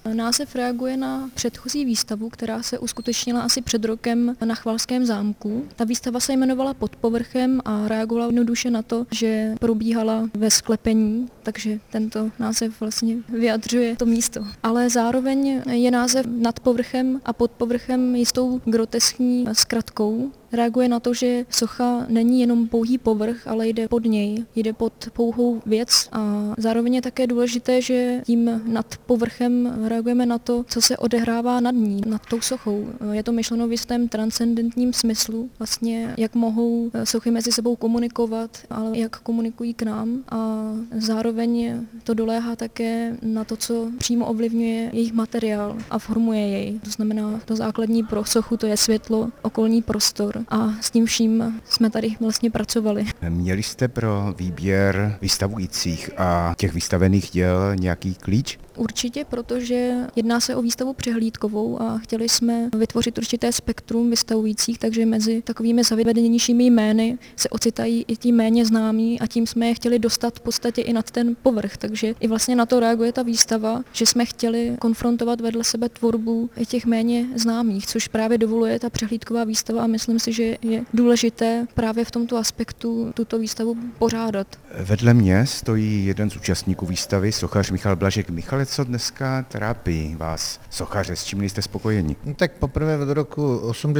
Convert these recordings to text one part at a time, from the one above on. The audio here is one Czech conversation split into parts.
Název reaguje na předchozí výstavu, která se uskutečnila asi před rokem na Chvalském zámku. Ta výstava se jmenovala Pod povrchem a reagovala jednoduše na to, že probíhala ve sklepení, takže tento název vlastně vyjadřuje to místo. Ale zároveň je název Nad povrchem a Pod povrchem jistou groteskní zkratkou. Reaguje na to, že socha není jenom pouhý povrch, ale jde pod něj, jde pod pouhou věc a zároveň je také důležité, že tím nad povrchem reagujeme na to, co se odehrává nad ní, nad tou sochou. Je to myšleno v jistém transcendentním smyslu, vlastně jak mohou sochy mezi sebou komunikovat, ale jak komunikují k nám a zároveň to doléhá také na to, co přímo ovlivňuje jejich materiál a formuje jej. To znamená, to základní pro sochu to je světlo, okolní prostor. A s tím vším jsme tady vlastně pracovali. Měli jste pro výběr vystavujících a těch vystavených děl nějaký klíč? Určitě, protože jedná se o výstavu přehlídkovou a chtěli jsme vytvořit určité spektrum vystavujících, takže mezi takovými zavedenějšími jmény se ocitají i ti méně známí a tím jsme je chtěli dostat v podstatě i nad ten povrch. Takže i vlastně na to reaguje ta výstava, že jsme chtěli konfrontovat vedle sebe tvorbu i těch méně známých, což právě dovoluje ta přehlídková výstava a myslím si, že je důležité právě v tomto aspektu tuto výstavu pořádat. Vedle mě stojí jeden z účastníků výstavy, sochař Michal Blažek. Michale, co dneska trápí vás, sochaře, s čím nejste spokojeni? No, tak poprvé od roku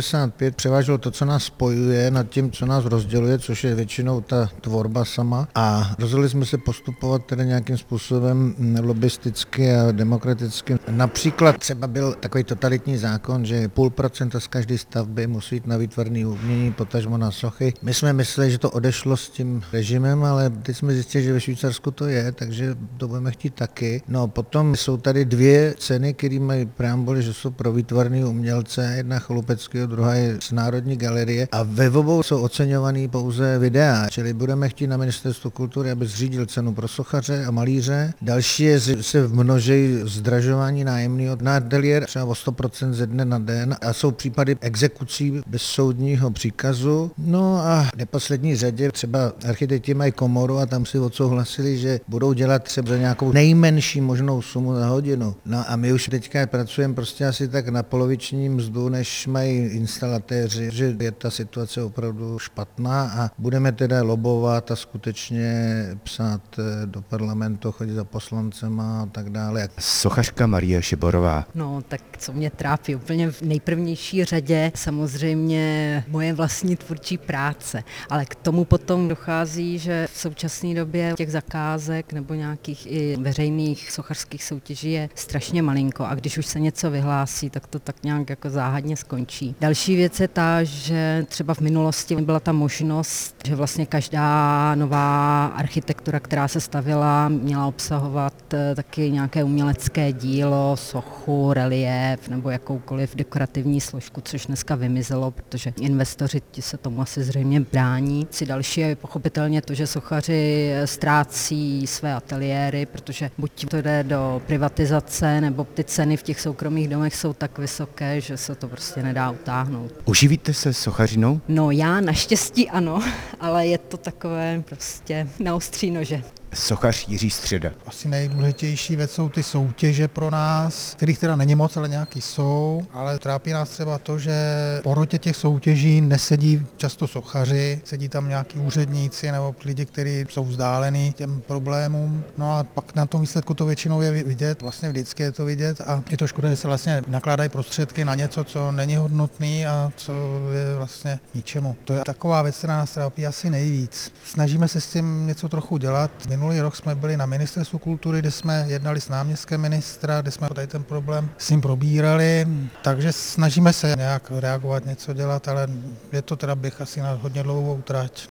85 převážilo to, co nás spojuje, nad tím, co nás rozděluje, což je většinou ta tvorba sama. A rozhodli jsme se postupovat tedy nějakým způsobem lobisticky a demokraticky. Například třeba byl takový totalitní zákon, že 0,5% z každé stavby musí jít na výtvarné umění, potažmo na sochy. My jsme mysleli, že to odešlo s tím režimem, ale teď jsme zjistili, že ve Švýcarsku to je, takže to budeme chtít taky. No potom jsou tady dvě ceny, které mají preambuly, že jsou pro výtvarný umělce, jedna Cholupeckého, druhá je z Národní galerie a ve obou jsou oceňovaný pouze videa, čili budeme chtít na Ministerstvu kultury, aby zřídil cenu pro sochaře a malíře. Další je, že se množí zdražování nájemného na ateliér třeba o 100% ze dne na den a jsou případy exekucí bez soudního příkazu. No a v neposlední řadě třeba architekti mají komoru a tam si odsouhlasili, že budou dělat třeba za nějakou nejmenší možnou sumu za hodinu. No a my už teďka pracujeme prostě asi tak na poloviční mzdu, než mají instalatéři, že je ta situace opravdu špatná a budeme teda lobovat a skutečně psát do parlamentu, chodit za poslancema a tak dále. Sochařka Marie Šiborová. No, tak co mě trápí úplně v nejprvnější řadě, samozřejmě moje vlastní tvůrčí práce, ale k tomu potom dochází, že v současné době těch zakázek nebo nějakých i veřejných sochařských soutěží je strašně malinko a když už se něco vyhlásí, tak to tak nějak jako záhadně skončí. Další věc je ta, že třeba v minulosti byla ta možnost, že vlastně každá nová architektura, která se stavěla, měla obsahovat taky nějaké umělecké dílo, sochu, reliéf nebo jakoukoliv dekorativní složku, což dneska vymizelo, protože investoři ti se tomu asi zřejmě brání. Další je pochopitelně to, že sochaři ztrácí své ateliéry, protože buď to jde do privatizace, nebo ty ceny v těch soukromých domech jsou tak vysoké, že se to prostě nedá utáhnout. Uživíte se sochařinou? No já naštěstí ano, ale je to takové prostě na ostří nože. Sochař Jiří Středa. Asi nejdůležitější věc jsou ty soutěže pro nás, kterých teda není moc, ale nějaký jsou, ale trápí nás třeba to, že v porotě těch soutěží nesedí často sochaři, sedí tam nějaký úředníci nebo lidi, kteří jsou vzdálení těm problémům. No a pak na tom výsledku to většinou je vidět, vlastně vždycky je to vidět a je to škoda, že se vlastně nakládají prostředky na něco, co není hodnotný a co je vlastně ničemu. To je taková věc, která nás trápí asi nejvíc. Snažíme se s tím něco trochu dělat. Minulý rok jsme byli na Ministerstvu kultury, kde jsme jednali s náměstkem ministra, kde jsme tady ten problém s ním probírali, takže snažíme se nějak reagovat, něco dělat, ale je to teda běh asi na hodně dlouhou trať.